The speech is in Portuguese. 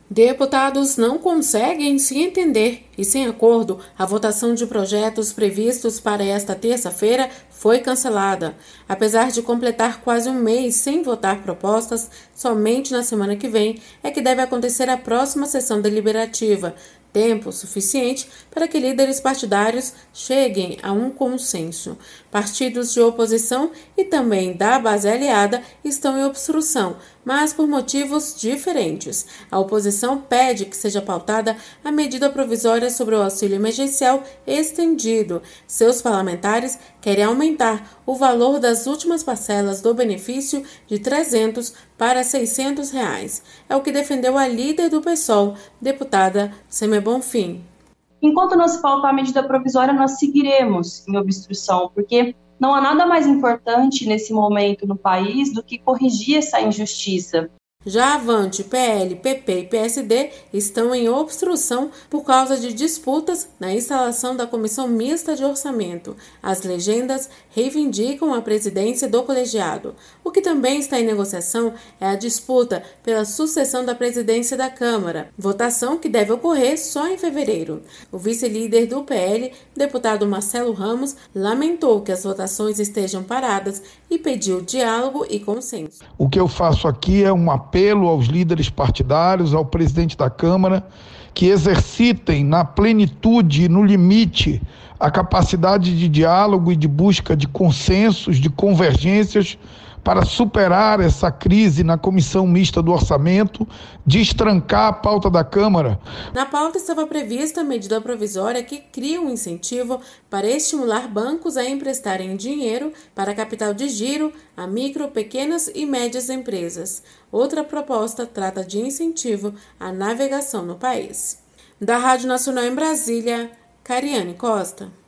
Deputados não conseguem se entender e, sem acordo, a votação de projetos previstos para esta terça-feira foi cancelada. Apesar de completar quase um mês sem votar propostas, somente na semana que vem é que deve acontecer a próxima sessão deliberativa, tempo suficiente para que líderes partidários cheguem a um consenso. Partidos de oposição e também da base aliada estão em obstrução, mas por motivos diferentes. A oposição pede que seja pautada a medida provisória sobre o auxílio emergencial estendido. Seus parlamentares querem aumentar o valor das últimas parcelas do benefício de R$ 300 para R$ 600. É o que defendeu a líder do PSOL, deputada Sêmia Bonfim. Enquanto não se pautar a medida provisória, nós seguiremos em obstrução, porque não há nada mais importante nesse momento no país do que corrigir essa injustiça. Já Avante, PL, PP e PSD estão em obstrução por causa de disputas na instalação da Comissão Mista de Orçamento. As legendas reivindicam a presidência do colegiado. O que também está em negociação é a disputa pela sucessão da presidência da Câmara, votação que deve ocorrer só em fevereiro. O vice-líder do PL, deputado Marcelo Ramos, lamentou que as votações estejam paradas e pediu diálogo e consenso. O que eu faço aqui é um apelo aos líderes partidários, ao presidente da Câmara, que exercitem na plenitude e no limite a capacidade de diálogo e de busca de consensos, de convergências, para superar essa crise na Comissão Mista do Orçamento, destrancar a pauta da Câmara. Na pauta estava prevista a medida provisória que cria um incentivo para estimular bancos a emprestarem dinheiro para capital de giro a micro, pequenas e médias empresas. Outra proposta trata de incentivo à navegação no país. Da Rádio Nacional em Brasília, Cariane Costa.